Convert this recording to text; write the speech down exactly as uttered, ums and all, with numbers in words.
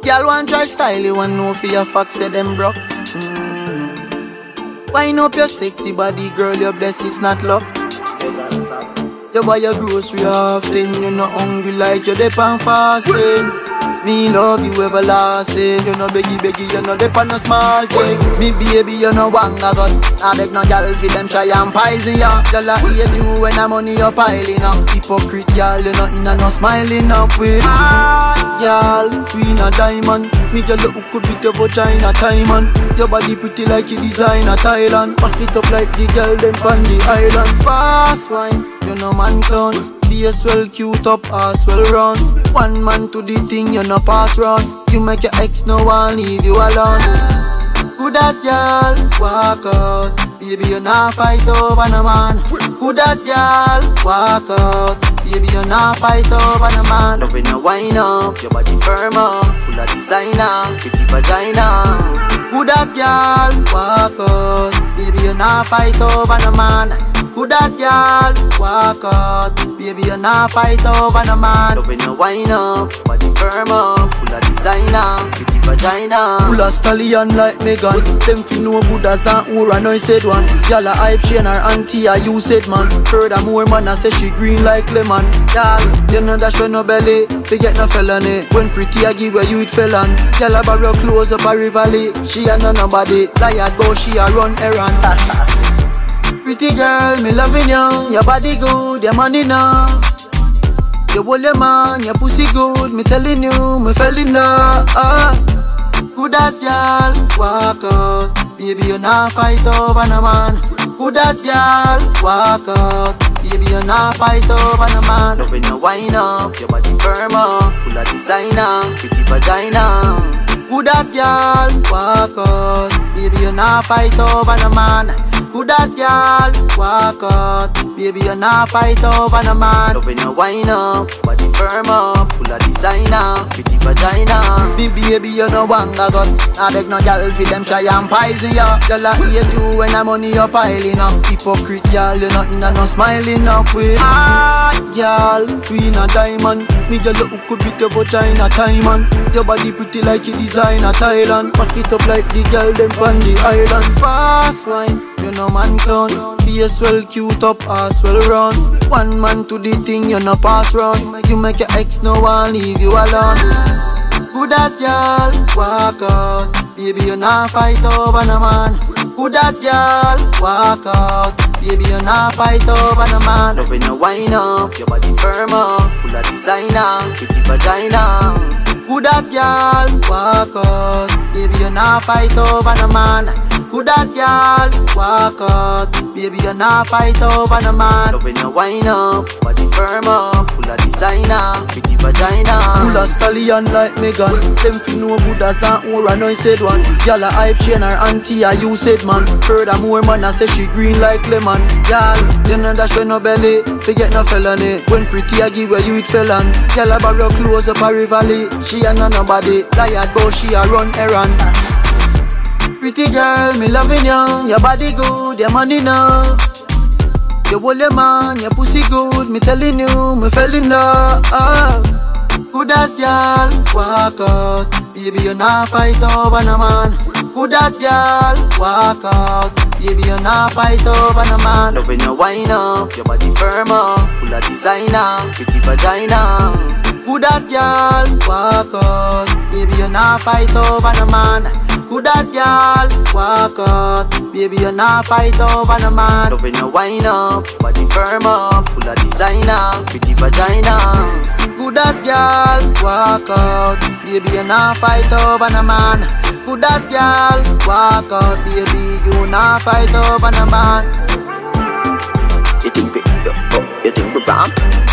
Y'all want try style, you want know for your facts, say them broke. Mm. Wind up your sexy body, girl, your bless it's not luck. You buy your grocery often, you not hungry like you dep on fasting. Me love you everlasting. You know beggy beggy, you know dep on a small thing. Me baby, you know wanga got. I beg no gal fi them try and poison ya. Y'all a hate you when I'm money you piling up. Hypocrite gal, you know inna no smiling up with. Y'all, queen a diamond. Me girl you hook up with your vagina diamond. Your body pretty like you design a Thailand. Back it up like the girl them on the island. Fast wine, you know man clown. Face well cute up, ass well run. One man to the thing, you no pass run. You make your ex no one leave you alone. Good as girl, walk out. Baby you not fight over no man. Good as girl, walk out. Baby you not fight over no man. Love when you wind up, your body firm up. Full of designer, pretty vagina. Good as girl, walk out. Baby you not fight over no man. Good as girl, walk out. Baby, you're not fight over no man. Love when you wind up, body firm up. Full of designer, pretty vagina. Full of stallion like Megan. Them fi know good as an Ura, no said one. Y'all a hype, she and her auntie a you said man. Furthermore, man, I say she green like lemon. Y'all, you know that show no belly, forget no felony. When pretty I give where you it felon. Y'all a borrow clothes up a Rivali. She a no nobody, liar go, she a run errand. Pretty girl, me loving you. Your body good, your money now. You hold your man, your pussy good. Me telling you, me fell in love. uh. Good as girl, walk out. Baby, you not fight over no man. Good as girl, walk out. Baby, you not fight over no man. Love when you wind up, your body firm up. Full of designer, pretty vagina. Good as girl, walk out. Baby, you not fight over no man. Good as girl, walk out. Baby, you not fight over no man. Love when you wind up, body firm up. Full of designer, pretty vagina. Me baby, you no wanga got. I beg no gal fi them try and poison ya. Girl I hate you when I'm money you piling up. Hypocrite girl, you not inna no smiling up with. Ah, girl, queen a diamond. Me girl you hook up with your vagina diamond. Your body pretty like you design a Thailand. Pack it up like the girl them on the island. Fast wine, you know man clown. Face well cute up, ass well run. One man to the thing, you no pass run. You make your ex no one leave you alone. Good as girl, walk out. Baby you not fight over no man. Good as girl, walk out. Baby you not fight over no man. Love when you wind up, your body firm up. Full of designer, pretty vagina. Good as girl, walk out. Baby you not fight over no man. Good as girl, walk out. Baby, you not fight over no man. Love when you wind up, body firm up. Full of designer, pretty vagina. Full of stallion like Megan. Them fi know good as an Ura, no said one. Y'all a hype, she and her auntie a you said man. Furthermore, man, I say she green like lemon. Y'all, you know that show no belly, forget no felony. When pretty I give where you it felon. Y'all a borrow clothes up a Rivali. She a no nobody, liar go, she a run errand. Pretty girl, me loving you. Your body good, your money now. You hold your man, your pussy good. Me telling you, me fell in love. uh. Good as girl, walk out. Baby, you not fight over no man. Good as girl, walk out. Baby, you not fight over no man. Love when you wind up, your body firm up. Full of designer, pretty vagina. Good as girl, walk out. Baby, you not fight over no man. Good as girl, walk out. Baby, you not fight over no man. Love when you wind up, body firm up. Full of designer, pretty vagina. Good as girl, walk out. Baby, you not fight over no man. Good as girl, walk out. Baby, you not fight over no man. You think we, you think we bomb?